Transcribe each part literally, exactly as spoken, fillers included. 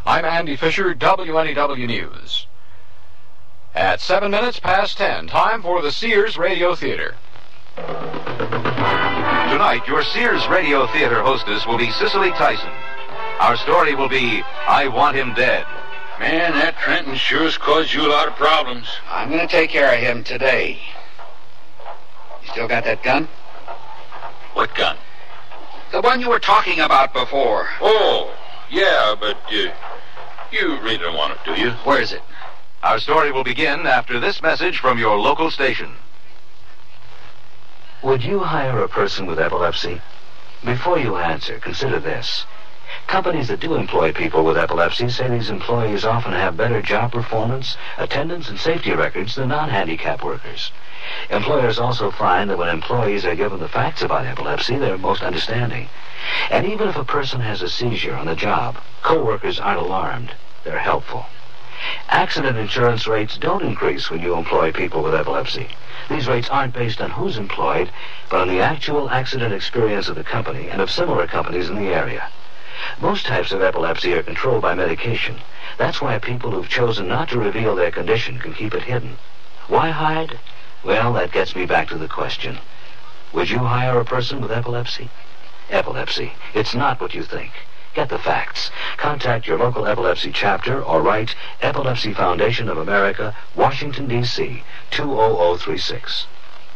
I'm Andy Fisher, W N E W News. At seven minutes past ten, time for the Sears Radio Theater. Tonight, your Sears Radio Theater hostess will be Cicely Tyson. Our story will be, I Want Him Dead. Man, that Trenton sure has caused you a lot of problems. I'm going to take care of him today. You still got that gun? What gun? The one you were talking about before. Oh, yeah, but uh, you really don't want it, do you? Where is it? Our story will begin after this message from your local station. Would you hire a person with epilepsy? Before you answer, consider this. Companies that do employ people with epilepsy say these employees often have better job performance, attendance, and safety records than non-handicapped workers. Employers also find that when employees are given the facts about epilepsy, they're most understanding. And even if a person has a seizure on the job, co-workers aren't alarmed. They're helpful. Accident insurance rates don't increase when you employ people with epilepsy. These rates aren't based on who's employed, but on the actual accident experience of the company and of similar companies in the area. Most types of epilepsy are controlled by medication. That's why people who've chosen not to reveal their condition can keep it hidden. Why hide? Well, that gets me back to the question. Would you hire a person with epilepsy? Epilepsy. It's not what you think. Get the facts. Contact your local epilepsy chapter or write Epilepsy Foundation of America, Washington, D C two zero zero three six.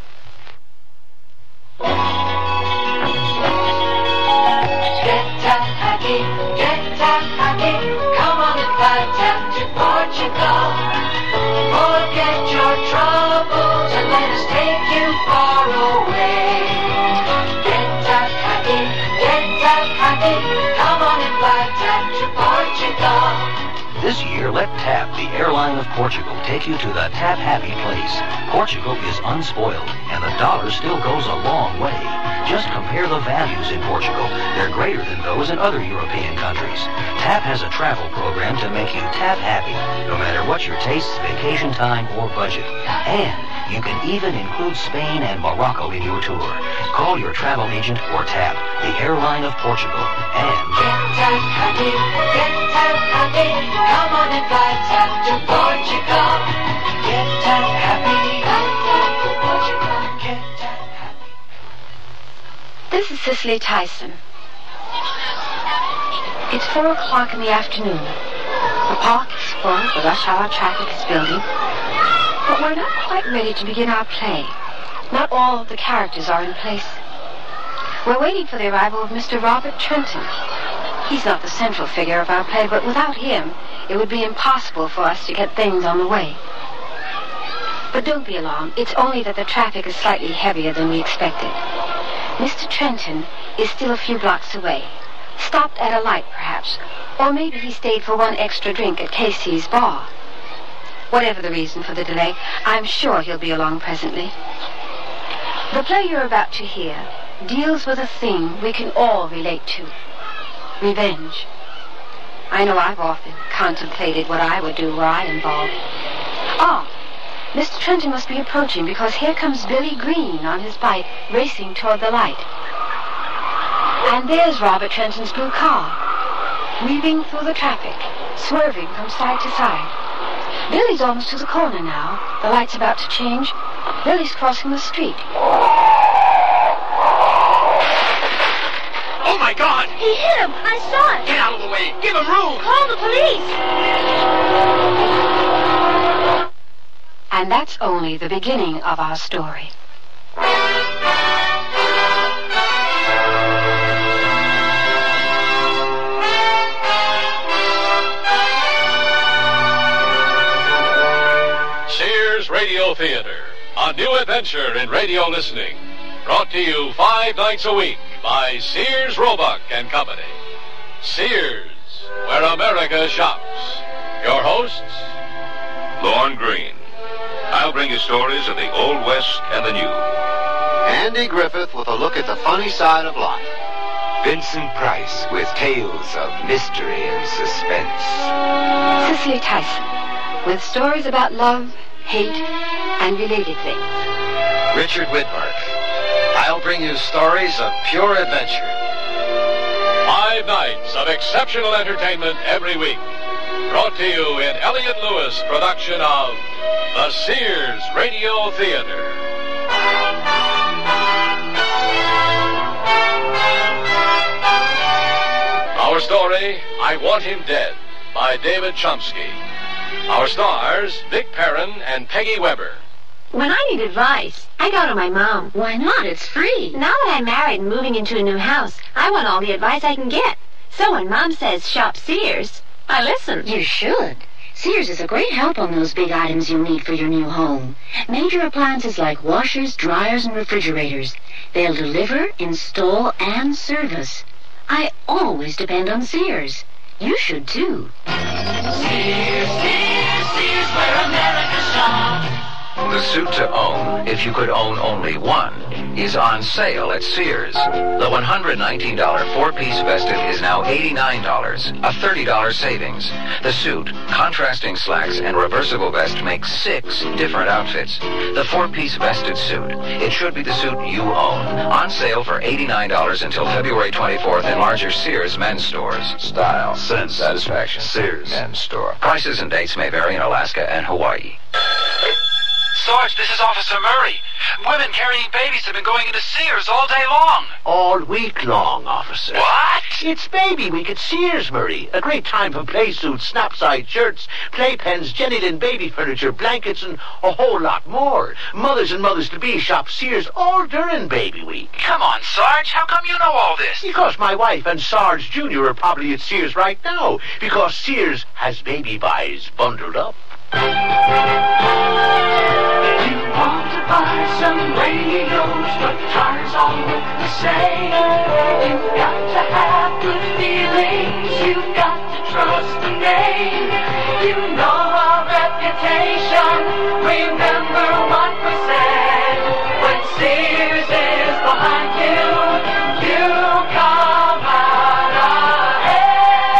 Get tap happy, get tap happy. Come on and fly tap to Portugal. Forget your troubles and let us take you far away. Get tap happy, get tap happy. Come on and fly tap to Portugal. This year, let TAP, the airline of Portugal, take you to the TAP Happy place. Portugal is unspoiled, and the dollar still goes a long way. Just compare the values in Portugal. They're greater than those in other European countries. TAP has a travel program to make you TAP happy, no matter what your tastes, vacation time, or budget. And you can even include Spain and Morocco in your tour. Call your travel agent or TAP, the airline of Portugal, and get TAP happy, get TAP happy. Come on and fly TAP to Portugal. Get TAP happy, fly TAP to Portugal. Get TAP happy. This is Cicely Tyson. It's four o'clock in the afternoon. The park is full, the rush hour traffic is building. But we're not quite ready to begin our play. Not all of the characters are in place. We're waiting for the arrival of Mister Robert Trenton. He's not the central figure of our play, but without him, it would be impossible for us to get things on the way. But don't be alarmed. It's only that the traffic is slightly heavier than we expected. Mister Trenton is still a few blocks away. Stopped at a light, perhaps. Or maybe he stayed for one extra drink at Casey's bar. Whatever the reason for the delay, I'm sure he'll be along presently. The play you're about to hear deals with a thing we can all relate to. Revenge. I know I've often contemplated what I would do were I involved. Ah, Mister Trenton must be approaching because here comes Billy Green on his bike racing toward the light. And there's Robert Trenton's blue car, weaving through the traffic, swerving from side to side. Billy's almost to the corner now. The light's about to change. Billy's crossing the street. Oh, my God! He hit him! I saw it! Get out of the way! Give him room! Call the police! And that's only the beginning of our story. Sears Radio Theater, a new adventure in radio listening. Brought to you five nights a week by Sears Roebuck and Company. Sears, where America shops. Your hosts, Lorne Green. I'll bring you stories of the Old West and the New. Andy Griffith with a look at the funny side of life. Vincent Price with tales of mystery and suspense. Cicely Tyson with stories about love, hate, and related things. Richard Widmark. I'll bring you stories of pure adventure. Five nights of exceptional entertainment every week. Brought to you in Elliott Lewis production of the Sears Radio Theater. Our story, I Want Him Dead, by David Chomsky. Our stars, Vic Perrin and Peggy Weber. When I need advice, I go to my mom. Why not? It's free. Now that I'm married and moving into a new house, I want all the advice I can get. So when Mom says shop Sears, I listen. You should. Sears is a great help on those big items you need for your new home. Major appliances like washers, dryers, and refrigerators. They'll deliver, install, and service. I always depend on Sears. You should too. Sears, Sears, Sears, where America shops. The suit to own, if you could own only one, is on sale at Sears. The one hundred nineteen dollars four-piece vested is now eighty-nine dollars, a thirty dollars savings. The suit, contrasting slacks, and reversible vest make six different outfits. The four-piece vested suit, it should be the suit you own. On sale for eighty-nine dollars until February twenty-fourth in larger Sears men's stores. Style, sense, satisfaction. Sears men's store. Prices and dates may vary in Alaska and Hawaii. Sarge, this is Officer Murray. Women carrying babies have been going into Sears all day long. All week long, officer. What? It's Baby Week at Sears, Murray. A great time for play suits, snap-side shirts, playpens, Jenny Lynn baby furniture, blankets, and a whole lot more. Mothers and mothers-to-be shop Sears all during Baby Week. Come on, Sarge. How come you know all this? Because my wife and Sarge Junior are probably at Sears right now. Because Sears has baby buys bundled up. You want to buy some radios, but tires all look the same. You've got to have good feelings, you've got to trust the name. You know our reputation, remember what we said. When Sears is behind you, you come out ahead.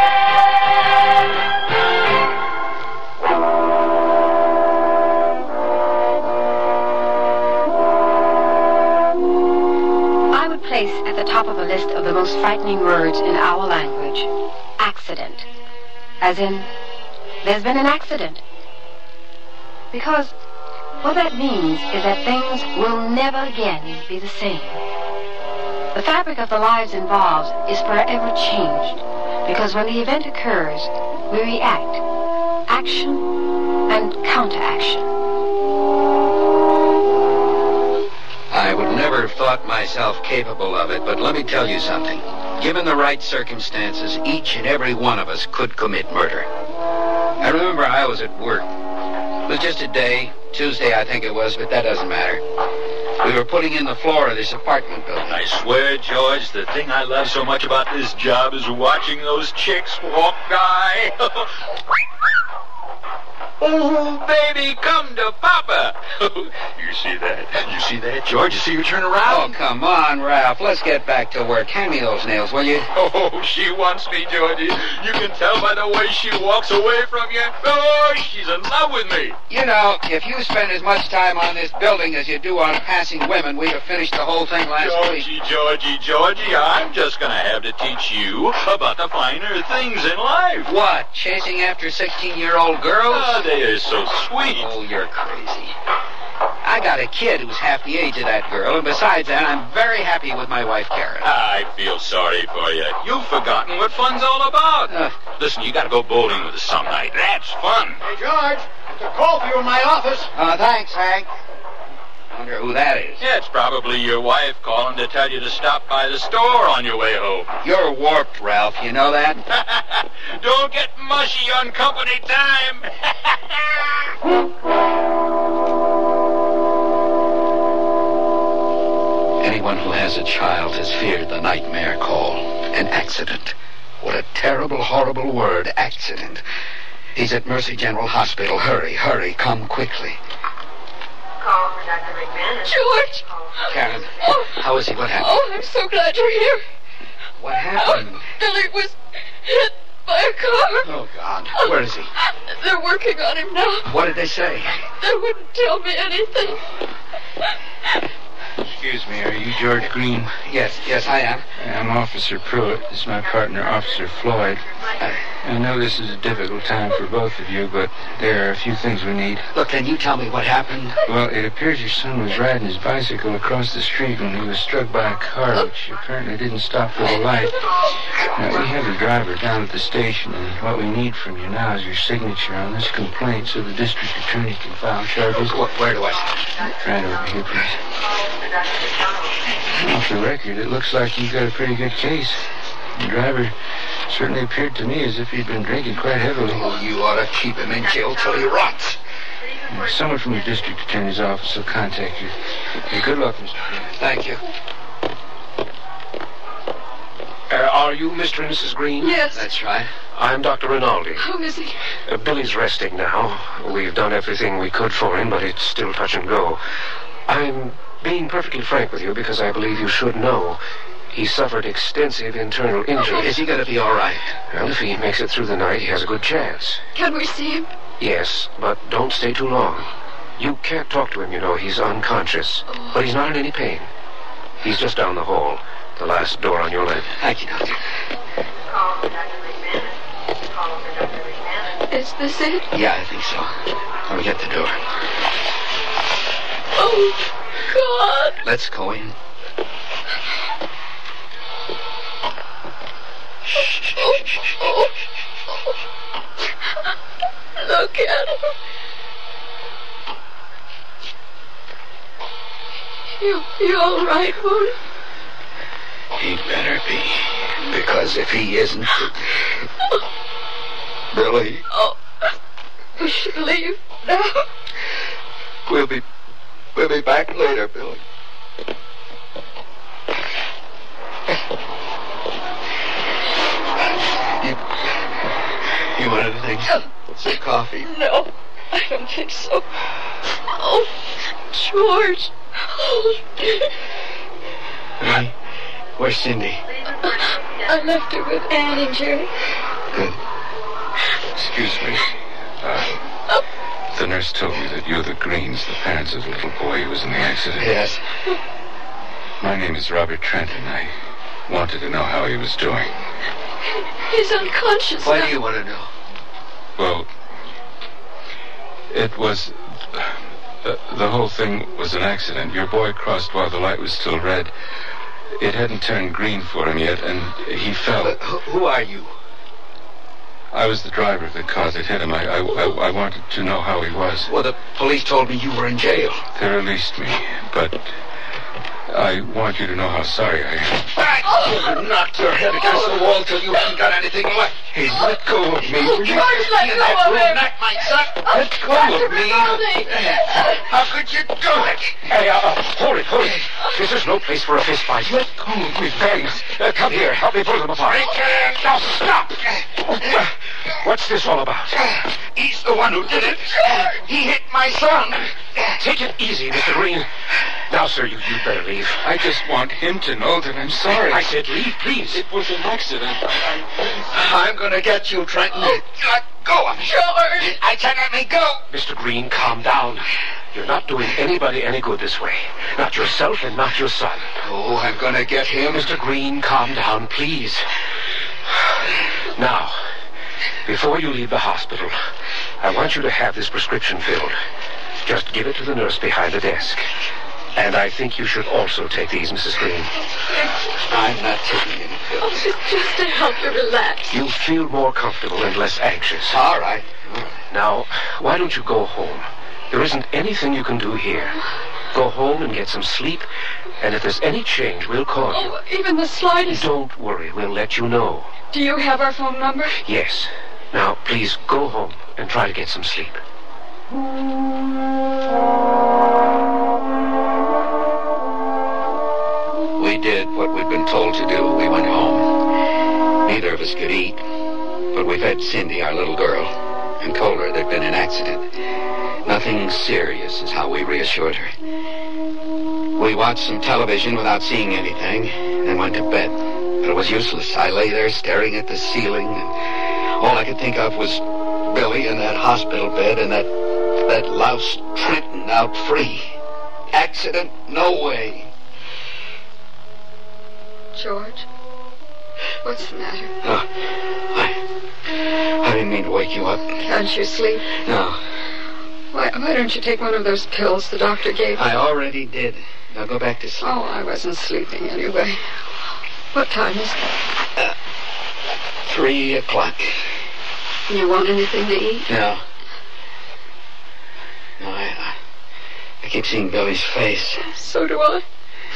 At the top of a list of the most frightening words in our language, accident. As in, there's been an accident. Because what that means is that things will never again be the same. The fabric of the lives involved is forever changed, because when the event occurs, we react, action and counteraction. I would never have thought myself capable of it, but let me tell you something. Given the right circumstances, each and every one of us could commit murder. I remember I was at work. It was just a day, Tuesday I think it was, but that doesn't matter. We were putting in the floor of this apartment building. I swear, George, the thing I love so much about this job is watching those chicks walk by. Oh, baby, come to Papa. You see that? You see that, George? You see her turn around? Oh, come on, Ralph. Let's get back to work. Hand me those nails, will you? Oh, she wants me, Georgie. You can tell by the way she walks away from you. Oh, she's in love with me. You know, if you spend as much time on this building as you do on passing women, we'd have finished the whole thing last Georgie, week. Georgie, Georgie, I'm just going to have to teach you about the finer things in life. What? Chasing after sixteen-year-old girls? Oh, they are so sweet. Oh, you're crazy. I got a kid who's half the age of that girl, and besides that, I'm very happy with my wife, Karen. I feel sorry for you. You've forgotten what fun's all about. Uh, Listen, you got to go bowling with us some night. That's fun. Hey, George, there's a call for you in my office. Uh, thanks, Hank. I wonder who that is. Yeah, it's probably your wife calling to tell you to stop by the store on your way home. You're warped, Ralph. You know that? Don't get mushy on company time. Anyone who has a child has feared the nightmare call. An accident. What a terrible, horrible word, accident. He's at Mercy General Hospital. Hurry, hurry, come quickly. Call for Doctor McMahon. George! Karen, oh. how is he? What happened? Oh, I'm so glad you're here. What happened? Oh, Billy was hit by a car. Oh, God. Where is he? They're working on him now. What did they say? They wouldn't tell me anything. Excuse me, are you George Green? Yes, yes, I am. I'm Officer Pruitt. This is my partner, Officer Floyd. Uh, I know this is a difficult time for both of you, but there are a few things we need. Look, can you tell me what happened? Well, it appears your son was riding his bicycle across the street when he was struck by a car, which apparently didn't stop for the light. Now, we have the driver down at the station, and what we need from you now is your signature on this complaint so the district attorney can file charges. Where do I sign? Right over here, please. Off the record, it looks like you've got a pretty good case. The driver certainly appeared to me as if he'd been drinking quite heavily. Oh, you ought to keep him in jail till he rots. And someone from the district attorney's office will contact you. Hey, good luck, Mister Green. Thank you. Uh, are you Mister and Missus Green? Yes. That's right. I'm Doctor Rinaldi. How is he? Uh, Billy's resting now. We've done everything we could for him, but it's still touch and go. I'm being perfectly frank with you because I believe you should know. He suffered extensive internal injuries. Is he going to be all right? Well, if he makes it through the night, he has a good chance. Can we see him? Yes, but don't stay too long. You can't talk to him, you know. He's unconscious. Oh. But he's not in any pain. He's just down the hall. The last door on your left. Thank you, Doctor. Is this it? Yeah, I think so. Let me get the door. Oh, God. Let's go in. Oh, oh. Look at him. You, you all right, Moon? He'd better be. Because if he isn't... Billy... Oh, we should leave now. We'll be... We'll be back later, Billy. You... You want anything? Some coffee? No, I don't think so. Oh, George. Oh. Hey, where's Cindy? I left her with Anne and Jerry. Good. Excuse me. Uh, the nurse told me that you're the Greens, the parents of the little boy who was in the accident. Yes. My name is Robert Trenton. I wanted to know how he was doing. He's unconscious Why now. do you want to know? Well, it was... Uh, the whole thing was an accident. Your boy crossed while the light was still red. It hadn't turned green for him yet, and he fell. But who are you? I was the driver of the car that hit him. I, I, I, I wanted to know how he was. Well, the police told me you were in jail. They released me, but I want you to know how sorry I am. Oh. You knocked your head against the wall till you haven't got anything left. Hey, let go of me. George, let go of him. Not my son. Let go of me. How could you do it? Hey, uh, uh, hold it, hold it. This is no place for a fist fight. Let go of me. Thanks. Uh, come here. Help me pull them apart. I can't. Now, stop. Uh, what's this all about? He's the one who did it. He hit my son. Take it easy, Mister Green. Now, sir, you, you'd better leave. I just want him to know that I'm sorry. I said leave, please. It was an accident. I, I, I'm going to get you, Trenton. Let go of me. George. I said let me go. Mister Green, calm down. You're not doing anybody any good this way. Not yourself and not your son. Oh, I'm going to get him. Mister Green, calm down, please. Now, before you leave the hospital, I want you to have this prescription filled. Just give it to the nurse behind the desk. And I think you should also take these, Missus Green. I'm not taking any pills. Oh, it's just to help you relax. You'll feel more comfortable and less anxious. All right. All right. Now, why don't you go home? There isn't anything you can do here. Go home and get some sleep, and if there's any change, we'll call you. Oh, even the slightest. Don't worry, we'll let you know. Do you have our phone number? Yes. Now, please go home and try to get some sleep. We did what we'd been told to do. We went home. Neither of us could eat, but we fed Cindy, our little girl, and told her there'd been an accident. Nothing serious is how we reassured her. We watched some television without seeing anything, then went to bed. But it was useless. I lay there staring at the ceiling, and all I could think of was Billy in that hospital bed and that, that louse Trenton out free. Accident? No way. George, what's the matter? No, I, I didn't mean to wake you up. Can't you sleep? No. Why, why don't you take one of those pills the doctor gave you? I already did. Now go back to sleep. Oh, I wasn't sleeping anyway. What time is it? Uh, three o'clock. You want anything to eat? No. No, I, I, I keep seeing Billy's face. So do I.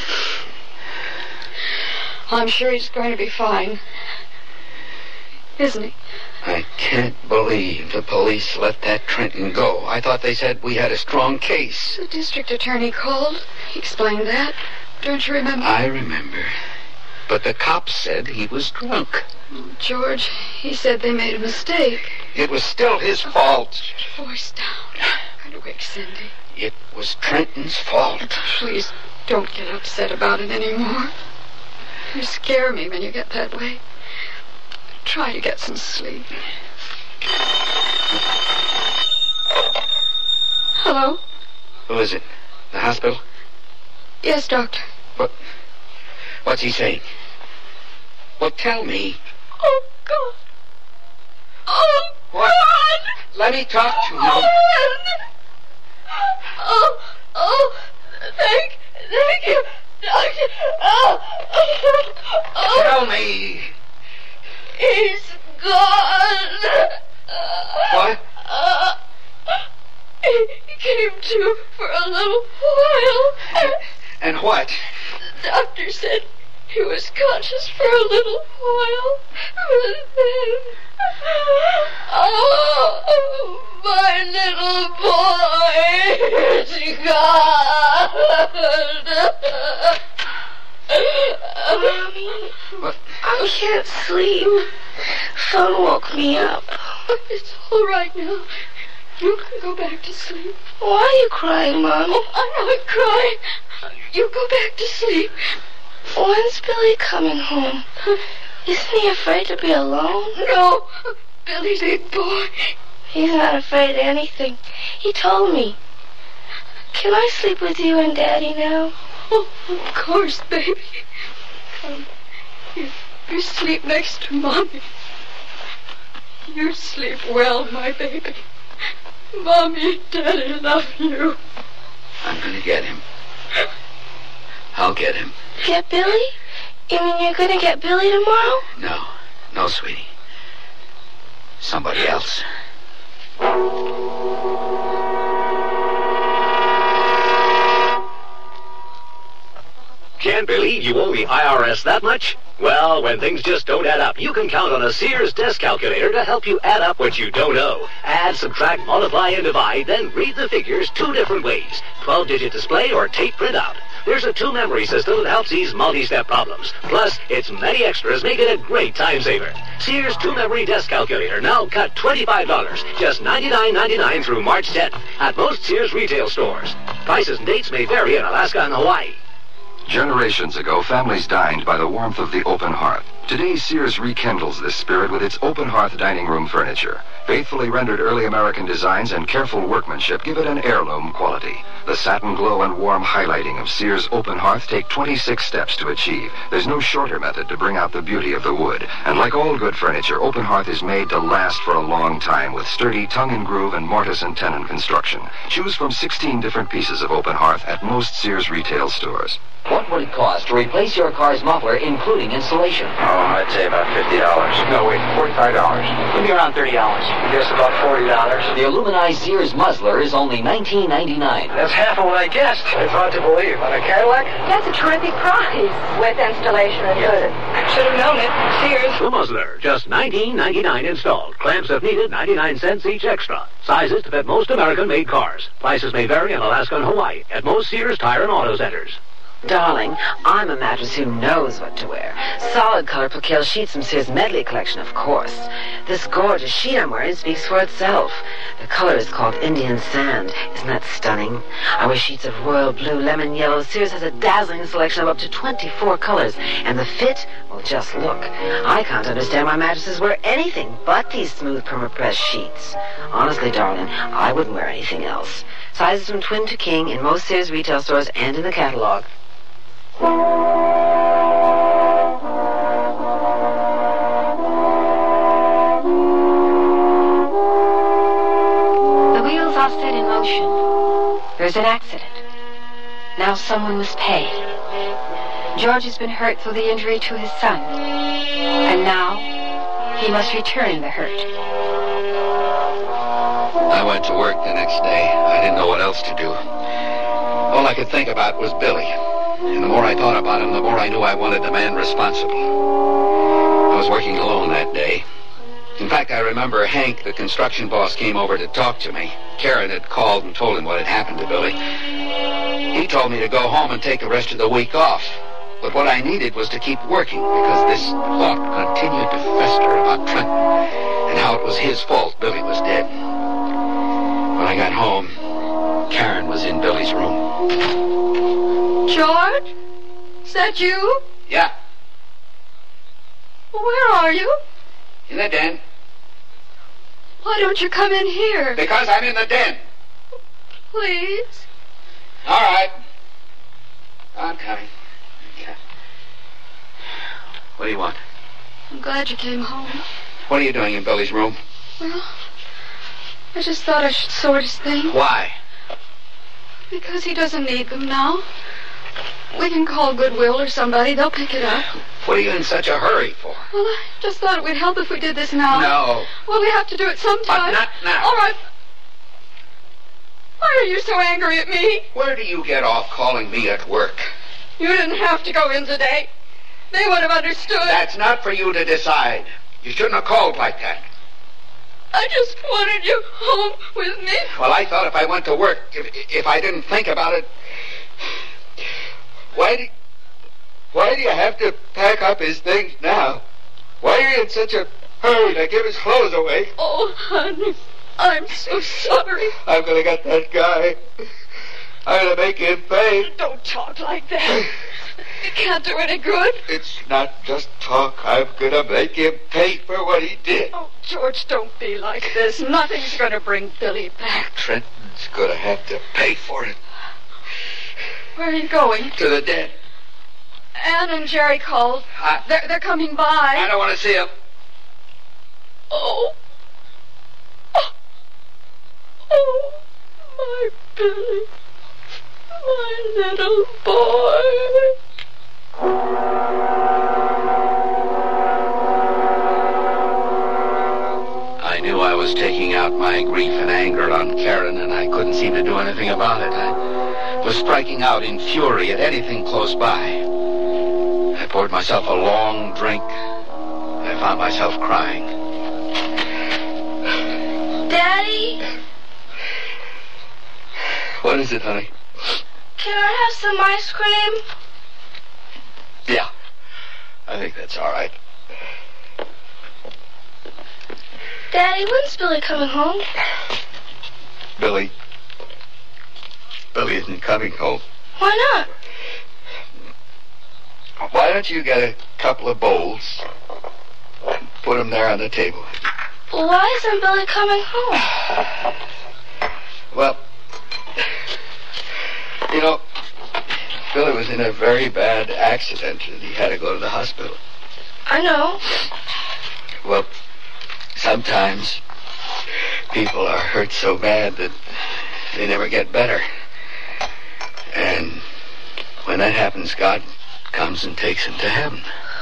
I'm sure he's going to be fine. Isn't he? I can't believe the police let that Trenton go. I thought they said we had a strong case. The district attorney called. He explained that. Don't you remember? I remember. But the cops said he was drunk. Oh, George, he said they made a mistake. It was still his fault. Voice down. Try to wake Cindy. It was Trenton's fault. Please, don't get upset about it anymore. You scare me when you get that way. Try to get some sleep. Hello? Who is it? The hospital? Yes, doctor. What? What's he saying? Well, tell me. Oh, God. Oh, what? God. Let me talk to him. Oh, oh, oh, thank, thank you, doctor. Oh, oh. Tell me. He's gone. What? Uh, he came to for a little while. And what? The doctor said he was conscious for a little while. And then... Oh, my little boy is gone. Mommy, what? I can't sleep. Phone woke me up. It's all right now. You can go back to sleep. Why are you crying, Mommy? Oh, I'm not crying. You go back to sleep. When's Billy coming home? Isn't he afraid to be alone? No, Billy's a boy. He's not afraid of anything. He told me. Can I sleep with you and Daddy now? Oh, of course, baby. Come. You, you sleep next to Mommy. You sleep well, my baby. Mommy and Daddy love you. I'm gonna get him. I'll get him. Get Billy? You mean you're gonna get Billy tomorrow? No. No, sweetie. Somebody else. Can't believe you owe the I R S that much? Well, when things just don't add up, you can count on a Sears desk calculator to help you add up what you don't owe. Add, subtract, multiply, and divide, then read the figures two different ways. twelve-digit display or tape printout. There's a two-memory system that helps ease multi-step problems. Plus, its many extras make it a great time saver. Sears two-memory desk calculator now cut twenty-five dollars, just ninety-nine ninety-nine through March tenth at most Sears retail stores. Prices and dates may vary in Alaska and Hawaii. Generations ago, families dined by the warmth of the open hearth. Today, Sears rekindles this spirit with its open hearth dining room furniture. Faithfully rendered early American designs and careful workmanship give it an heirloom quality. The satin glow and warm highlighting of Sears open hearth take twenty-six steps to achieve. There's no shorter method to bring out the beauty of the wood. And like all good furniture, open hearth is made to last for a long time with sturdy tongue-and-groove and mortise and tenon construction. Choose from sixteen different pieces of open hearth at most Sears retail stores. What would it cost to replace your car's muffler, including installation? Oh, I'd say about fifty dollars. No, wait, forty-five dollars. Maybe around thirty dollars. I guess about forty dollars. The aluminized Sears muzzler is only nineteen ninety-nine. That's half of what I guessed. It's hard to believe. On a Cadillac? That's a terrific price. With installation included. Should have known it. Sears. The muzzler, just nineteen ninety-nine installed. Clamps if needed, ninety-nine cents each extra. Sizes to fit most American-made cars. Prices may vary in Alaska and Hawaii at most Sears Tire and Auto Centers. Darling, I'm a mattress who knows what to wear. Solid color percale sheets from Sears Medley collection, of course. This gorgeous sheet I'm wearing speaks for itself. The color is called Indian Sand. Isn't that stunning? I wear sheets of royal blue, lemon yellow. Sears has a dazzling selection of up to twenty-four colors. And the fit? Well, just look. I can't understand why mattresses wear anything but these smooth permapress sheets. Honestly, darling, I wouldn't wear anything else. Sizes from twin to king in most Sears retail stores and in the catalog. commotion. There's an accident. Now someone must pay. George has been hurt through the injury to his son. And now he must return the hurt. I went to work the next day. I didn't know what else to do. All I could think about was Billy. And the more I thought about him, the more I knew I wanted the man responsible. I was working alone that day. In fact, I remember Hank, the construction boss, came over to talk to me. Karen had called and told him what had happened to Billy. He told me to go home and take the rest of the week off. But what I needed was to keep working, because this thought continued to fester about Trenton and how it was his fault Billy was dead. When I got home, Karen was in Billy's room. George? Is that you? Yeah, Where are you? in the den. Why don't you come in here? Because I'm in the den. Please? All right. I'm coming. Yeah. What do you want? I'm glad you came home. What are you doing in Billy's room? Well, I just thought I should sort his things. Why? Because he doesn't need them now. We can call Goodwill or somebody. They'll pick it up. What are you in such a hurry for? Well, I just thought it would help if we did this now. No. Well, we have to do it sometime. But not now. All right. Why are you so angry at me? Where do you get off calling me at work? You didn't have to go in today. They would have understood. That's not for you to decide. You shouldn't have called like that. I just wanted you home with me. Well, I thought if I went to work, if, if I didn't think about it... Why do, why do you have to pack up his things now? Why are you in such a hurry to give his clothes away? Oh, honey, I'm so sorry. I'm going to get that guy. I'm going to make him pay. Don't talk like that. It can't do any good. It's not just talk. I'm going to make him pay for what he did. Oh, George, don't be like this. Nothing's going to bring Billy back. Trenton's going to have to pay for it. Where are you going? To the den. Ann and Jerry called. I, they're, they're coming by. I don't want to see him. Oh. Oh. Oh, my Billy. My little boy. I knew I was taking out my grief and anger on Karen, and I couldn't seem to do anything about it. I was striking out in fury at anything close by. I poured myself a long drink. I found myself crying. Daddy? What is it, honey? Can I have some ice cream? Yeah, I think that's all right. Daddy, when's Billy coming home? Billy. Billy isn't coming home. Why not? Why don't you get a couple of bowls and put them there on the table? Why isn't Billy coming home? Well, you know, Billy was in a very bad accident and he had to go to the hospital. I know. Well, sometimes people are hurt so bad that they never get better. And when that happens, God comes and takes him to heaven.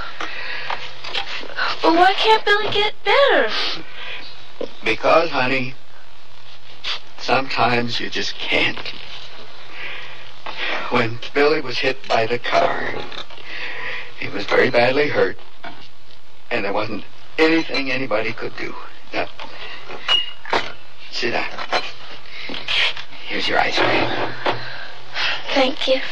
Well, why can't Billy get better? Because, honey, sometimes you just can't. When Billy was hit by the car, he was very badly hurt, and there wasn't anything anybody could do. Now, sit down. Here's your ice cream. Thank you.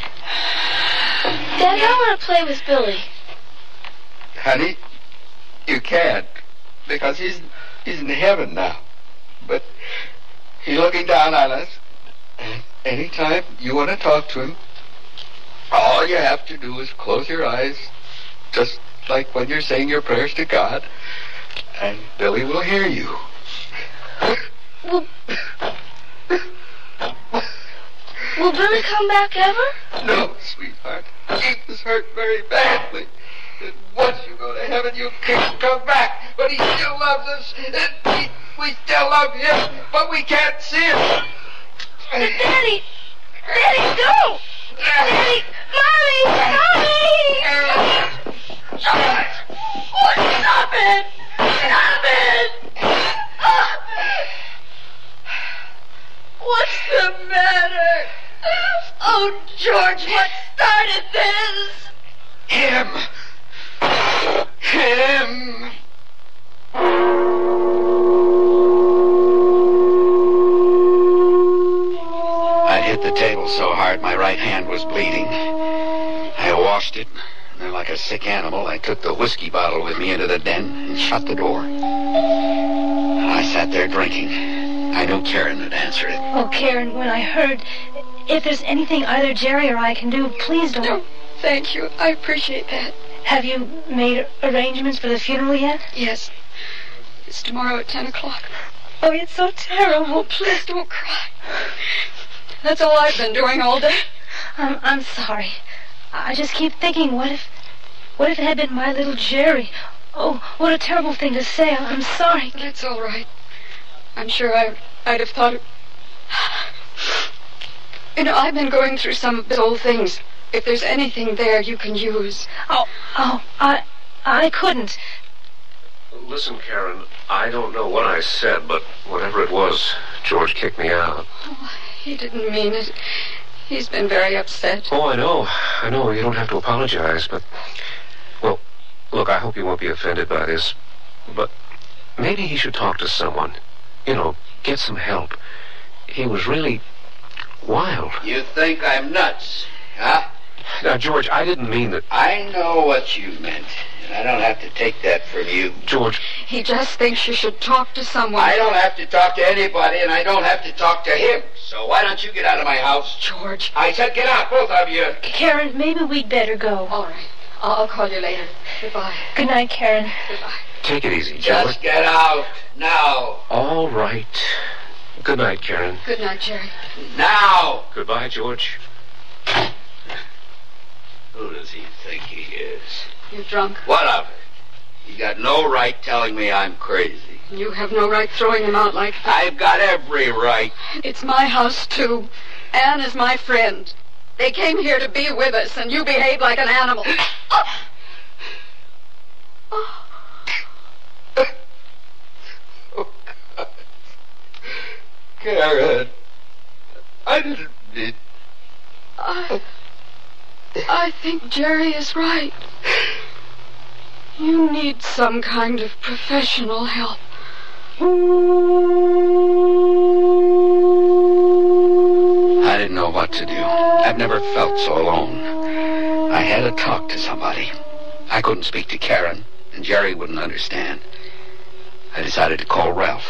Daddy, I want to play with Billy. Honey, you can't, because he's he's in heaven now. But he's looking down on us. And anytime you want to talk to him, all you have to do is close your eyes, just like when you're saying your prayers to God, and Billy will hear you. Will, will Billy come back ever? No, sweetheart. He was hurt very badly. And once you go to heaven, you can't come back. But he still loves us, and we, we still love him, but we can't see him. Daddy! Daddy, go! Daddy! Mommy! Mommy! Stop it! Stop it! Stop it! What's the matter? Oh, George, what started this? Him! Him! I'd hit the table so hard my right hand was bleeding. I washed it, and then like a sick animal, I took the whiskey bottle with me into the den and shut the door. I sat there drinking. I knew Karen would answer it. Oh, Karen, when I heard, if there's anything either Jerry or I can do, please don't. No, thank you. I appreciate that. Have you made arrangements for the funeral yet? Yes. It's tomorrow at ten o'clock. Oh, it's so terrible. Oh, please don't cry. That's all I've been doing all day. I'm, I'm sorry. I just keep thinking, what if, what if it had been my little Jerry? Oh, what a terrible thing to say. I'm sorry. That's all right. I'm sure I, I'd have thought it. You know, I've been going through some of the old things. If there's anything there you can use. Oh, oh, I, I couldn't. Listen, Karen, I don't know what I said, but whatever it was, George kicked me out. Oh, he didn't mean it. He's been very upset. Oh, I know. I know. You don't have to apologize, but... Well, look, I hope you won't be offended by this, but maybe he should talk to someone. You know, get some help. He was really wild. You think I'm nuts, huh? Now, George, I didn't mean that... I know what you meant, and I don't have to take that from you. George... He just thinks you should talk to someone. I don't have to talk to anybody, and I don't have to talk to him. So why don't you get out of my house? George. I said get out, both of you. Karen, maybe we'd better go. All right. I'll call you later. Goodbye. Good night, Karen. Goodbye. Take it easy, George. Just get out, now. All right. Good night, Karen. Good night, Jerry. Now. Goodbye, George. Who does he think he is? You're drunk. What of it? You got no right telling me I'm crazy. You have no right throwing him out like that. I've got every right. It's my house, too. Anne is my friend. They came here to be with us, and you behaved like an animal. Oh. Oh. Oh, God. Karen, I didn't mean... I... I think Jerry is right. You need some kind of professional help. I didn't know what to do. I've never felt so alone. I had to talk to somebody. I couldn't speak to Karen, and Jerry wouldn't understand. I decided to call Ralph.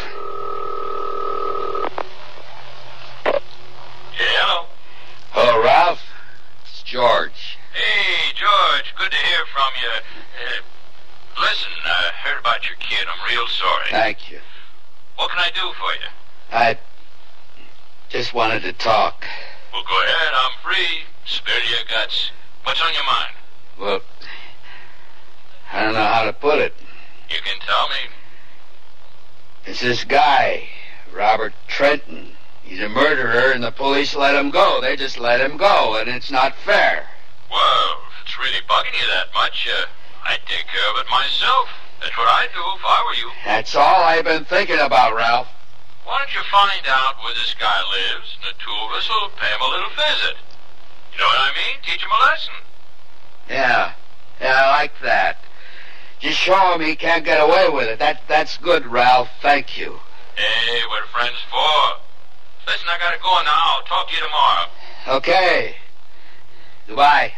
Hello? Hello, Ralph. It's George. Hey, George. Good to hear from you. Uh, listen, I heard about your kid. I'm real sorry. Thank you. What can I do for you? I just wanted to talk. Well, go ahead. I'm free. Spill your guts. What's on your mind? Well, I don't know how to put it. You can tell me. It's this guy, Robert Trenton. He's a murderer, and the police let him go. They just let him go, and it's not fair. Well, if it's really bugging you that much, uh, I'd take care of it myself. That's what I'd do if I were you. That's all I've been thinking about, Ralph. Why don't you find out where this guy lives, and the two of us will pay him a little visit. You know what I mean? Teach him a lesson. Yeah, yeah, I like that. Just show him he can't get away with it. That That's good, Ralph. Thank you. Hey, what are friends for? Listen, I gotta go now. I'll talk to you tomorrow. Okay. Goodbye.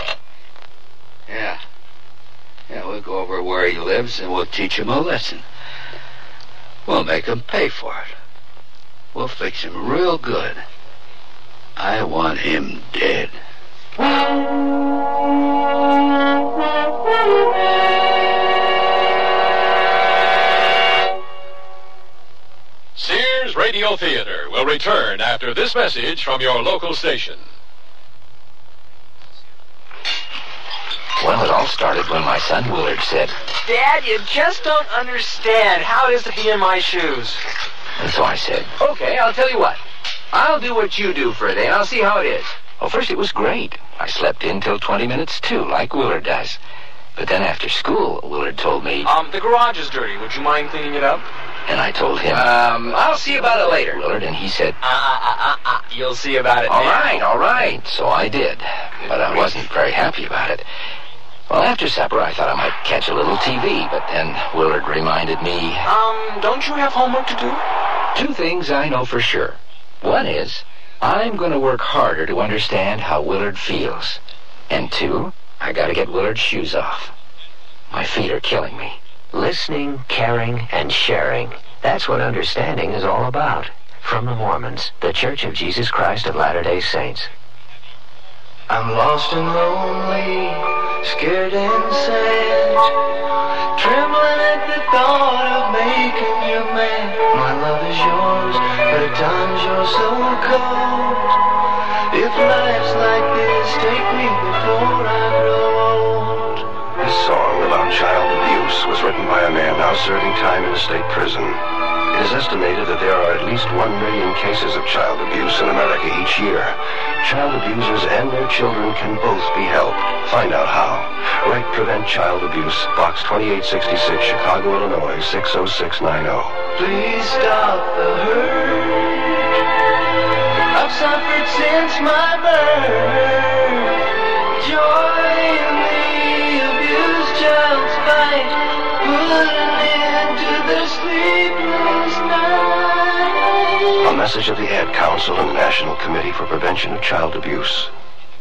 Yeah. Yeah, we'll go over where he lives and we'll teach him a lesson. We'll make him pay for it. We'll fix him real good. I want him dead. Sears Radio Theater will return after this message from your local station. Well, it all started when my son Willard said, Dad, you just don't understand how it is to be in my shoes. and so I said, Okay, I'll tell you what. I'll do what you do for a day, and I'll see how it is. Well, first it was great. I slept in till twenty minutes, too, like Willard does. But then after school, Willard told me... Um, the garage is dirty. Would you mind cleaning it up? And I told him... Um, I'll see about it later. Willard, and he said... Uh, uh, uh, uh, you'll see about it All now. right, all right. So I did. But I wasn't very happy about it. Well, after supper, I thought I might catch a little T V, but then Willard reminded me... Um, don't you have homework to do? Two things I know for sure. One is, I'm going to work harder to understand how Willard feels. And two, I got to get Willard's shoes off. My feet are killing me. Listening, caring, and sharing. That's what understanding is all about. From the Mormons, the Church of Jesus Christ of Latter-day Saints. I'm lost and lonely, scared and sad, trembling at the thought of making you mad. My love is yours, but at times you're so cold. If life's like this, take me before I grow old. This song about child abuse was written by a man now serving time in a state prison. It is estimated that there are at least one million cases of child abuse in America each year. Child abusers and their children can both be helped. Find out how. Write Prevent Child Abuse, Box twenty-eight sixty-six, Chicago, Illinois, six oh six nine oh. Please stop the hurt I've suffered since my birth. Join the abused child's fight, put an end to the sleepless night. A message of the Ad Council and the National Committee for Prevention of Child Abuse.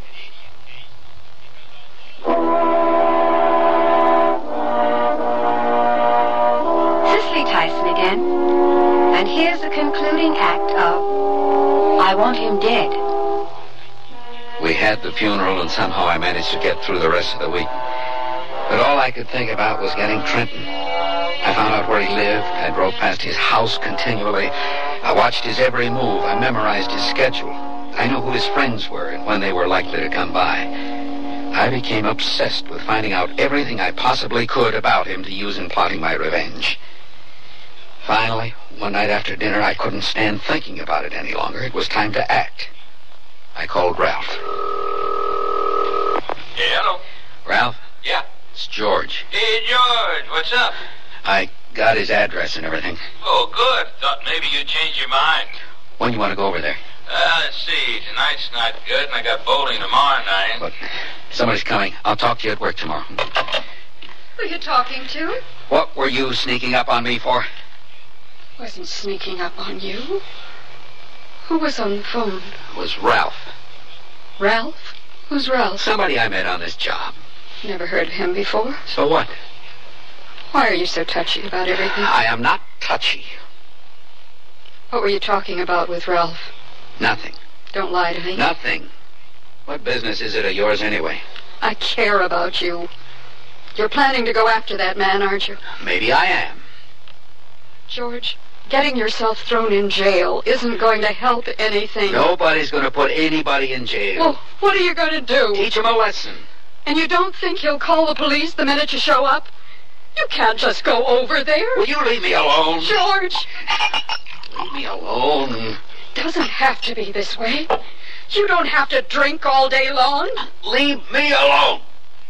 Cicely Tyson again. And here's the concluding act of I Want Him Dead. We had the funeral, and somehow I managed to get through the rest of the week. But all I could think about was getting Trenton. I found out where he lived. I drove past his house continually. I watched his every move. I memorized his schedule. I knew who his friends were and when they were likely to come by. I became obsessed with finding out everything I possibly could about him to use in plotting my revenge. Finally, one night after dinner, I couldn't stand thinking about it any longer. It was time to act. I called Ralph. Yeah, hello. Ralph? Yeah. It's George. Hey, George, what's up? I got his address and everything. Oh, good. Thought maybe you'd change your mind. When you want to go over there? Uh, let's see. Tonight's not good, and I got bowling tomorrow night. Look, somebody's coming. I'll talk to you at work tomorrow. Who are you talking to? What were you sneaking up on me for? Wasn't sneaking up on you. Who was on the phone? It was Ralph. Ralph? Who's Ralph? Somebody I met on this job. Never heard of him before. So what? Why are you so touchy about everything? I am not touchy. What were you talking about with Ralph? Nothing. Don't lie to me. Nothing. What business is it of yours anyway? I care about you. You're planning to go after that man, aren't you? Maybe I am. George, getting yourself thrown in jail isn't going to help anything. Nobody's going to put anybody in jail. Well, what are you going to do? Teach him a lesson. And you don't think he'll call the police the minute you show up? You can't just go over there. Will you leave me alone? George! Leave me alone. Doesn't have to be this way. You don't have to drink all day long. Leave me alone.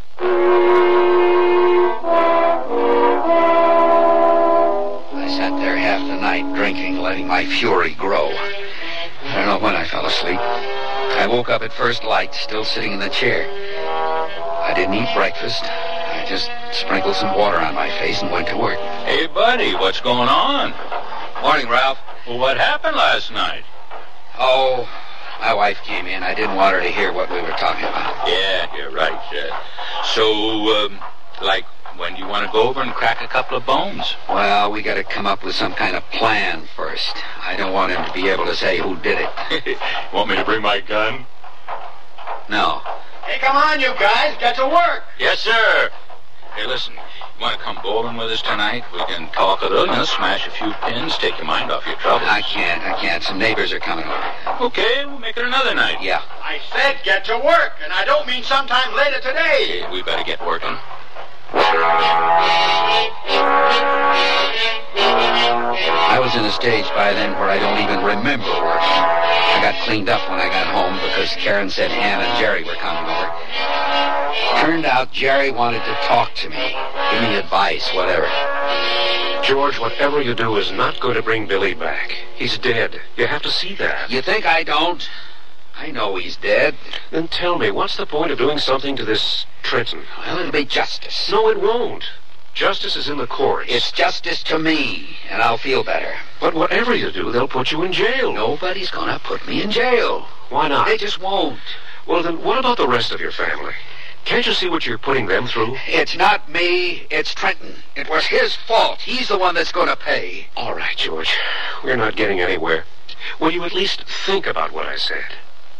I sat there half the night drinking, letting my fury grow. I don't know when I fell asleep. I woke up at first light, still sitting in the chair. I didn't eat breakfast. I just sprinkled some water on my face and went to work. Hey, buddy, what's going on? Morning, Ralph. Well, what happened last night? Oh, my wife came in. I didn't want her to hear what we were talking about. Yeah, you're right, yeah. So, um, like, when do you want to go over and crack a couple of bones? Well, we got to come up with some kind of plan first. I don't want him to be able to say who did it. Want me to bring my gun? No. Hey, come on, you guys. Get to work. Yes, sir. Hey, listen, you want to come bowling with us tonight? We can talk a little, you know, smash a few pins, take your mind off your troubles. I can't, I can't. Some neighbors are coming over. Okay, we'll make it another night. Yeah. I said get to work, and I don't mean sometime later today. Okay, we better get working. I was in a stage by then where I don't even remember working. I got cleaned up when I got home because Karen said Ann and Jerry were coming over. Turned out Jerry wanted to talk to me, give me advice, whatever. George, whatever you do is not going to bring Billy back. He's dead. You have to see that. You think I don't? I know he's dead. Then tell me, what's the point of doing something to this Trenton? Well, it'll be justice. No, it won't. Justice is in the courts. It's justice to me, and I'll feel better. But whatever you do, they'll put you in jail. Nobody's gonna put me in jail. Why not? They just won't. Well, then what about the rest of your family? Can't you see what you're putting them through? It's not me, it's Trenton. It was his fault. He's the one that's gonna pay. All right, George. We're not getting anywhere. Will you at least think about what I said?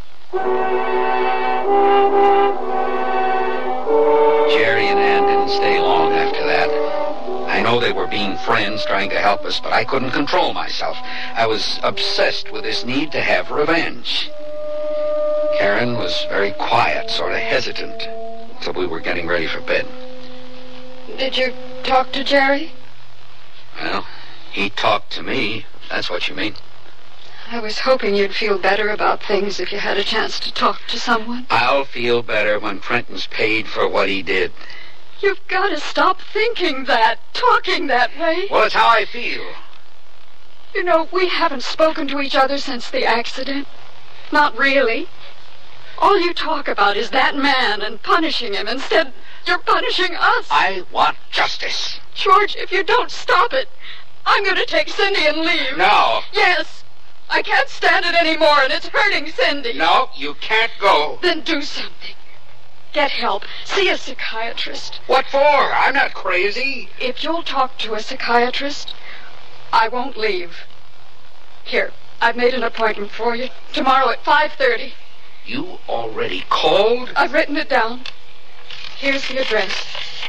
Jerry and Ann didn't stay long after that. I know they were being friends trying to help us, but I couldn't control myself. I was obsessed with this need to have revenge. Karen was very quiet, sort of hesitant, until we were getting ready for bed. Did you talk to Jerry? Well, he talked to me. That's what you mean. I was hoping you'd feel better about things if you had a chance to talk to someone. I'll feel better when Trenton's paid for what he did. You've got to stop thinking that, talking that way. Well, it's how I feel. You know, we haven't spoken to each other since the accident. Not really. All you talk about is that man and punishing him. Instead, you're punishing us. I want justice. George, if you don't stop it, I'm going to take Cindy and leave. No. Yes. I can't stand it anymore, and it's hurting Cindy. No, you can't go. Then do something. Get help. See a psychiatrist. What for? I'm not crazy. If you'll talk to a psychiatrist, I won't leave. Here, I've made an appointment for you. Tomorrow at five thirty. You already called? I've written it down. Here's the address.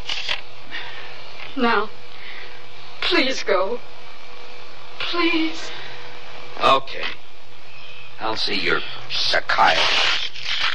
Now, please go. Please. Okay. I'll see your psychiatrist.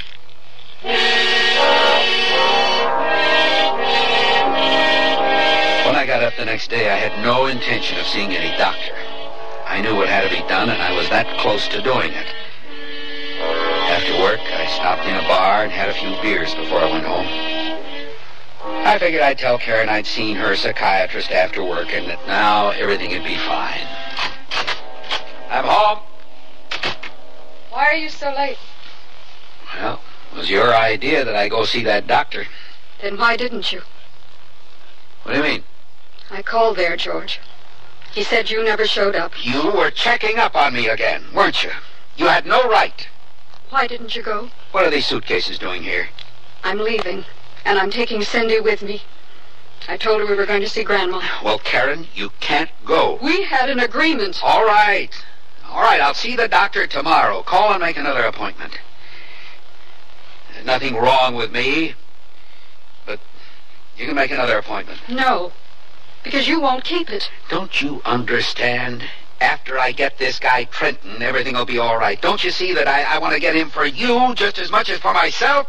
When I got up the next day, I had no intention of seeing any doctor. I knew what had to be done, and I was that close to doing it. After work, I stopped in a bar and had a few beers before I went home. I figured I'd tell Karen I'd seen her psychiatrist after work and that now everything would be fine. I'm home. Why are you so late? Well, it was your idea that I go see that doctor. Then why didn't you? What do you mean? I called there, George. He said you never showed up. You were checking up on me again, weren't you? You had no right. Why didn't you go? What are these suitcases doing here? I'm leaving, and I'm taking Cindy with me. I told her we were going to see Grandma. Well, Karen, you can't go. We had an agreement. All right. All right, I'll see the doctor tomorrow. Call and make another appointment. There's nothing wrong with me, but you can make another appointment. No, because you won't keep it. Don't you understand? After I get this guy Trenton, everything will be all right. Don't you see that I, I want to get him for you just as much as for myself?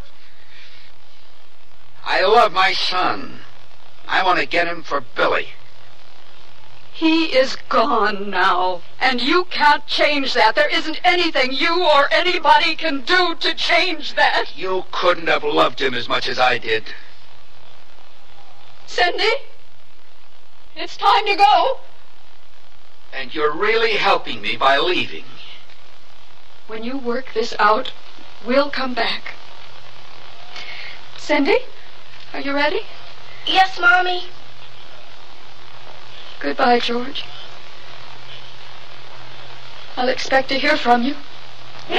I love my son. I want to get him for Billy. He is gone now, and you can't change that. There isn't anything you or anybody can do to change that. You couldn't have loved him as much as I did. Cindy, it's time to go. And you're really helping me by leaving. When you work this out, we'll come back. Cindy, are you ready? Yes, Mommy. Goodbye, George. I'll expect to hear from you. She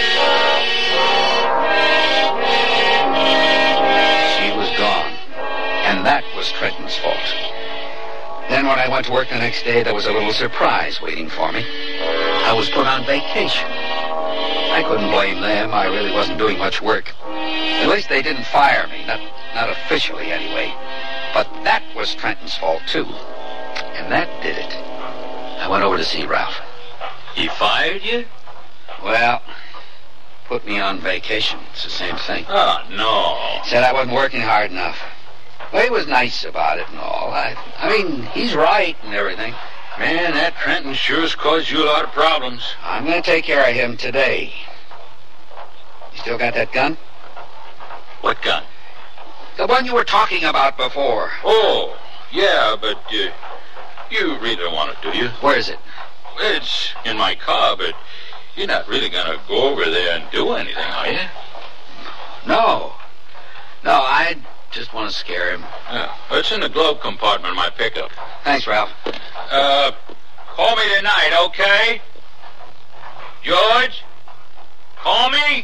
was gone, and that was Trenton's fault. Then when I went to work the next day, there was a little surprise waiting for me. I was put on vacation. I couldn't blame them. I really wasn't doing much work. At least they didn't fire me, not, not officially anyway. But that was Trenton's fault, too. And that did it. I went over to see Ralph. He fired you? Well, put me on vacation. It's the same thing. Oh, no. Said I wasn't working hard enough. Well, he was nice about it and all. I, I mean, he's right and everything. Man, that Trenton sure's caused you a lot of problems. I'm going to take care of him today. You still got that gun? What gun? The one you were talking about before. Oh, yeah, but uh, you really don't want it, do you? Where is it? It's in my car, but you're not really going to go over there and do anything, are you? No. No, I just want to scare him. Yeah, it's in the glove compartment of my pickup. Thanks, Ralph. Uh, call me tonight, okay? George? Call me?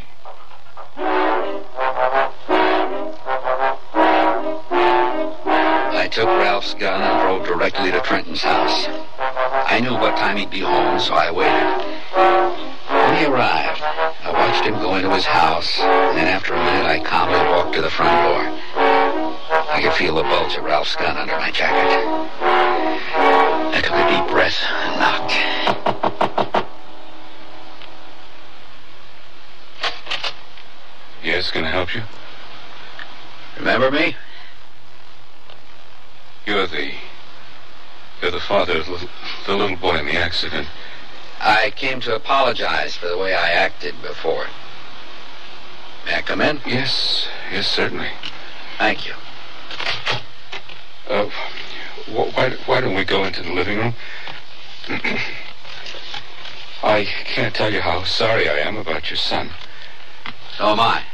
I took Ralph's gun and drove directly to Trenton's house. I knew what time he'd be home, so I waited. When he arrived, I watched him go into his house, and then after a minute I calmly walked to the front door. I could feel the bulge of Ralph's gun under my jacket. I took a deep breath and knocked. Yes, can I help you? Remember me? You're the... You're the father of the, the little boy in the accident. I came to apologize for the way I acted before. May I come in? Yes, yes, certainly. Thank you. Uh, wh- why, why don't we go into the living room? I can't tell you how sorry I am about your son. So am I.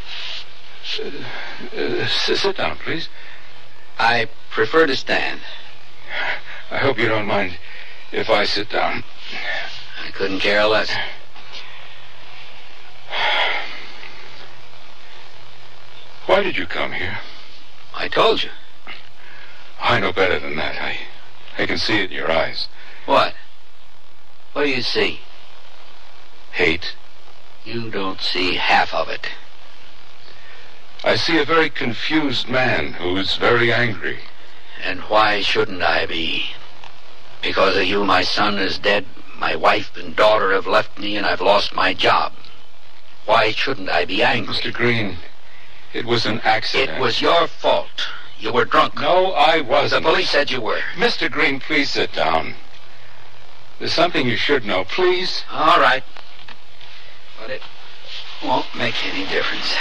Uh, uh, sit down, please. I prefer to stand. I hope you don't mind if I sit down. I couldn't care less. Why did you come here? I told you. I know better than that. I, I can see it in your eyes. What? What do you see? Hate. You don't see half of it. I see a very confused man who's very angry. And why shouldn't I be? Because of you, my son is dead, my wife and daughter have left me, and I've lost my job. Why shouldn't I be angry? Mister Green, it was an accident. It was your fault. You were drunk. No, I wasn't. The police said you were. Mister Green, please sit down. There's something you should know, please. All right. But it won't make any difference.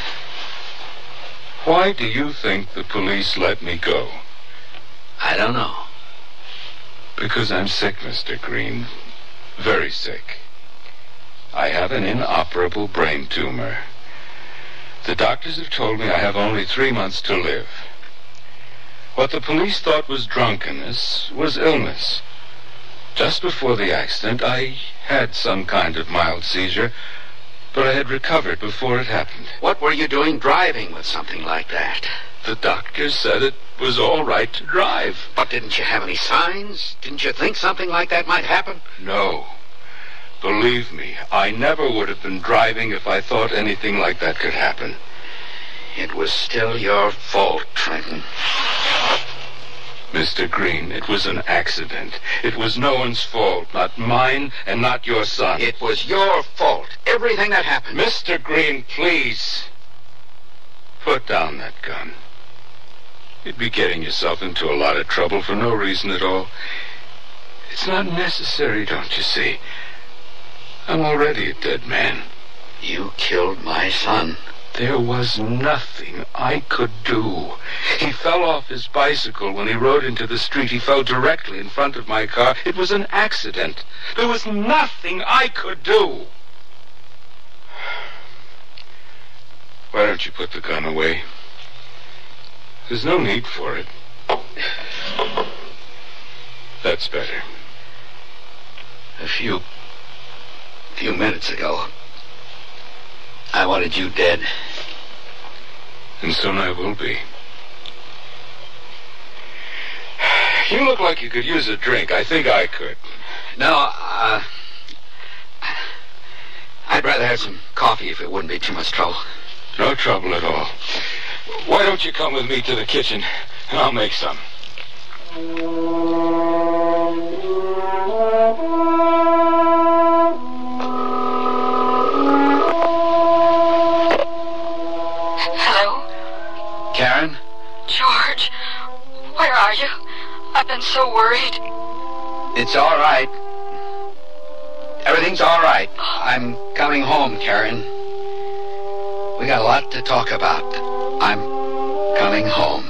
Why do you think the police let me go? I don't know. Because I'm sick, Mister Green. Very sick. I have an inoperable brain tumor. The doctors have told me I have only three months to live. What the police thought was drunkenness was illness. Just before the accident, I had some kind of mild seizure, but I had recovered before it happened. What were you doing driving with something like that? The doctors said it was all right to drive. But didn't you have any signs? Didn't you think something like that might happen? No. Believe me, I never would have been driving if I thought anything like that could happen. It was still your fault, Trenton. Mister Green, it was an accident. It was no one's fault, not mine and not your son. It was your fault, everything that happened. Mister Green, please. Put down that gun. You'd be getting yourself into a lot of trouble for no reason at all. It's not necessary, don't you see? I'm already a dead man. You killed my son. There was nothing I could do. He fell off his bicycle when he rode into the street. He fell directly in front of my car. It was an accident. There was nothing I could do. Why don't you put the gun away? There's no need for it. That's better. A few... few minutes ago, I wanted you dead. And soon I will be. You look like you could use a drink. I think I could. No, uh... I'd rather have some coffee if it wouldn't be too much trouble. No trouble at all. Why don't you come with me to the kitchen, and I'll make some. Hello? Karen? George, where are you? I've been so worried. It's all right. Everything's all right. I'm coming home, Karen. We got a lot to talk about. I'm coming home.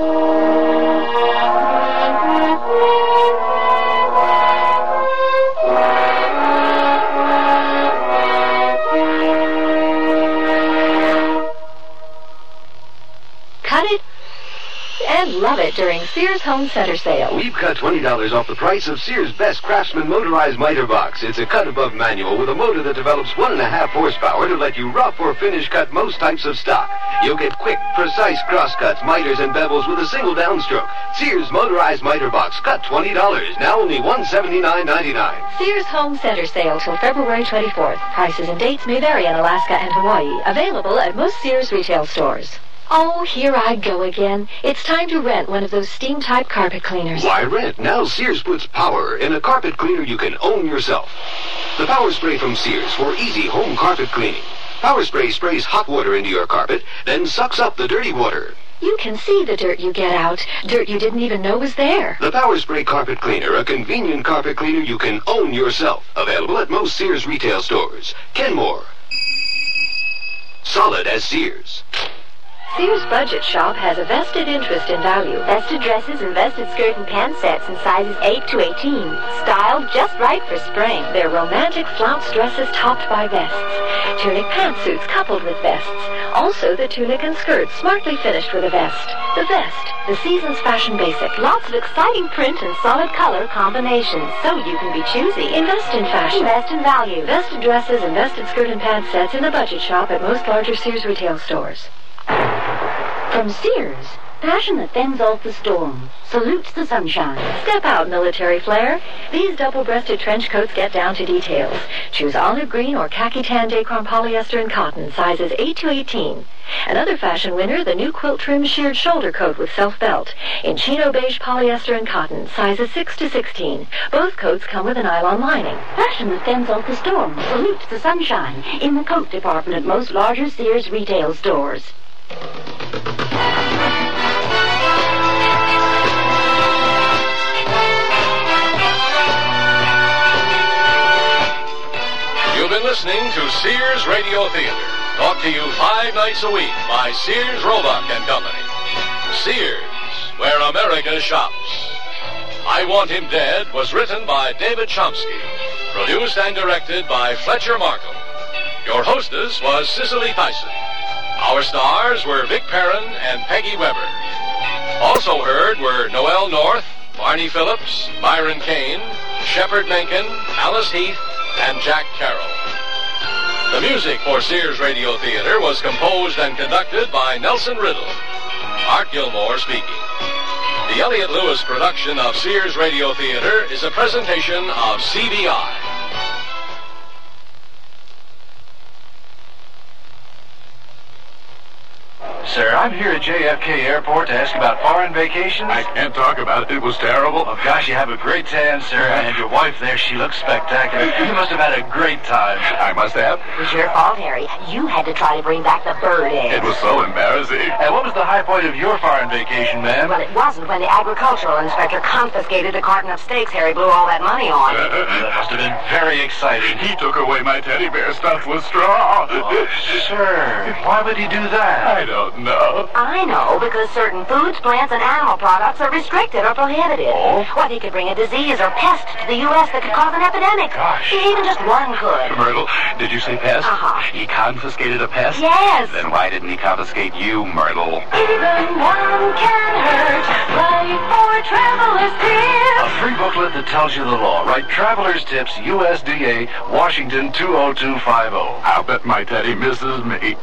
Cut it and love it during Sears Home Center sale. We've cut twenty dollars off the price of Sears' best Craftsman motorized miter box. It's a cut-above manual with a motor that develops one and a half horsepower to let you rough or finish cut most types of stock. You'll get quick, precise cross-cuts, miters, and bevels with a single downstroke. Sears motorized miter box, cut twenty dollars. Now only one hundred seventy-nine ninety-nine. Sears Home Center sale till February twenty-fourth. Prices and dates may vary in Alaska and Hawaii. Available at most Sears retail stores. Oh, here I go again. It's time to rent one of those steam-type carpet cleaners. Why rent? Now Sears puts power in a carpet cleaner you can own yourself. The Power Spray from Sears for easy home carpet cleaning. Power Spray sprays hot water into your carpet, then sucks up the dirty water. You can see the dirt you get out. Dirt you didn't even know was there. The Power Spray Carpet Cleaner, a convenient carpet cleaner you can own yourself. Available at most Sears retail stores. Kenmore. Solid as Sears. Sears Budget Shop has a vested interest in value. Vested dresses and vested skirt and pant sets in sizes eight to eighteen. Styled just right for spring. They're romantic flounce dresses topped by vests. Tunic pantsuits coupled with vests. Also the tunic and skirt smartly finished with a vest. The vest, the season's fashion basic. Lots of exciting print and solid color combinations, so you can be choosy. Invest in fashion. Invest in value. Vested dresses and vested skirt and pant sets in the Budget Shop at most larger Sears retail stores. From Sears, passion that fends off the storm, salutes the sunshine. Step out, military flair. These double-breasted trench coats get down to details. Choose olive green or khaki tan Dacron polyester and cotton, sizes eight to eighteen. Another fashion winner, the new quilt trim sheared shoulder coat with self-belt, in chino beige polyester and cotton, sizes six to sixteen. Both coats come with a nylon lining. Passion that fends off the storm, salutes the sunshine, in the coat department at most larger Sears retail stores. You've been listening to Sears Radio Theater. Brought to you five nights a week by Sears, Roebuck and Company. Sears, where America shops. I Want Him Dead was written by David Chomsky. Produced and directed by Fletcher Markham. Your hostess was Cicely Tyson. Our stars were Vic Perrin and Peggy Weber. Also heard were Noel North, Barney Phillips, Byron Kane, Shepard Menken, Alice Heath, and Jack Carroll. The music for Sears Radio Theater was composed and conducted by Nelson Riddle. Art Gilmore speaking. The Elliott Lewis production of Sears Radio Theater is a presentation of C B I. Sir, I'm here at J F K Airport to ask about foreign vacations. I can't talk about it. It was terrible. Oh, gosh, you have a great tan, sir. And your wife there, she looks spectacular. You must have had a great time. I must have. It was your fault, Harry. You had to try to bring back the bird eggs. It was so embarrassing. And what was the high point of your foreign vacation, ma'am? Well, it wasn't when the agricultural inspector confiscated a carton of steaks Harry blew all that money on. That must have been very exciting. He took away my teddy bear stuffed with straw. Oh, sir, why would he do that? I don't know. I know, because certain foods, plants, and animal products are restricted or prohibited. Oh? What, he could bring a disease or pest to the U S that could cause an epidemic. Gosh. Even just one could. Myrtle, did you say pest? Uh-huh. He confiscated a pest? Yes. Then why didn't he confiscate you, Myrtle? Even one can hurt. Right for traveler's tips. A free booklet that tells you the law. Write Traveler's Tips, U S D A, Washington two oh two five oh. I'll bet my teddy misses me.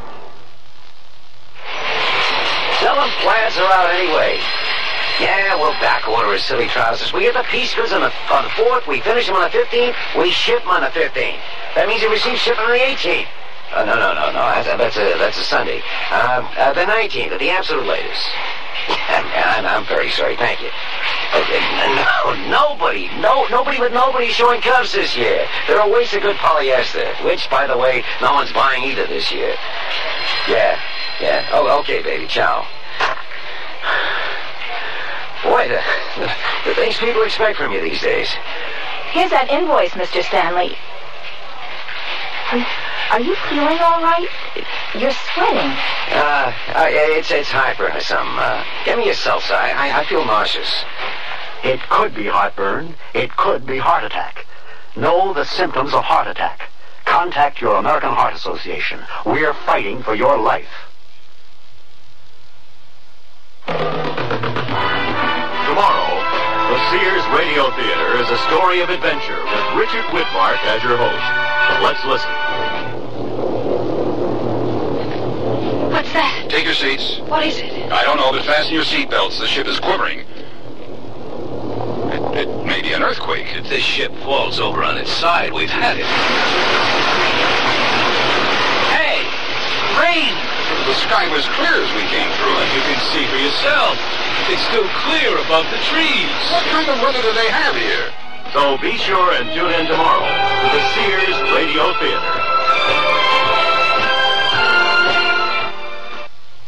Tell them plans are out anyway. Yeah, we'll back order his silly trousers. We get the piece goods on the, on the fourth, we finish them on the fifteenth, we ship them on the fifteenth. That means you receive shipment on the eighteenth. Uh, no, no, no, no, that's, that's, a, that's a Sunday. Uh, uh, the nineteenth, at the absolute latest. I'm, I'm very sorry, thank you. Okay, no, nobody, no, nobody with nobody showing cuffs this year. They're a waste of good polyester, which, by the way, no one's buying either this year. Yeah, yeah. Oh, okay, baby, ciao. Boy, the, the, the things people expect from you these days. Here's that invoice, Mister Stanley. Are, are you feeling all right? You're sweating. Uh, uh it's it's hyper or something. Uh, give me a seltzer. I, I, I feel nauseous. It could be heartburn. It could be heart attack. Know the symptoms of heart attack. Contact your American Heart Association. We're fighting for your life. Tomorrow, the Sears Radio Theater is a story of adventure with Richard Whitmark as your host. Let's listen. What's that? Take your seats. What is it? I don't know, but fasten your seatbelts. The ship is quivering. It, it may be an earthquake. If this ship falls over on its side, we've had it. Hey! Rain! The sky was clear as we came through. And you can see for yourself. It's still clear above the trees. What kind of weather do they have here? So be sure and tune in tomorrow to the Sears Radio Theater.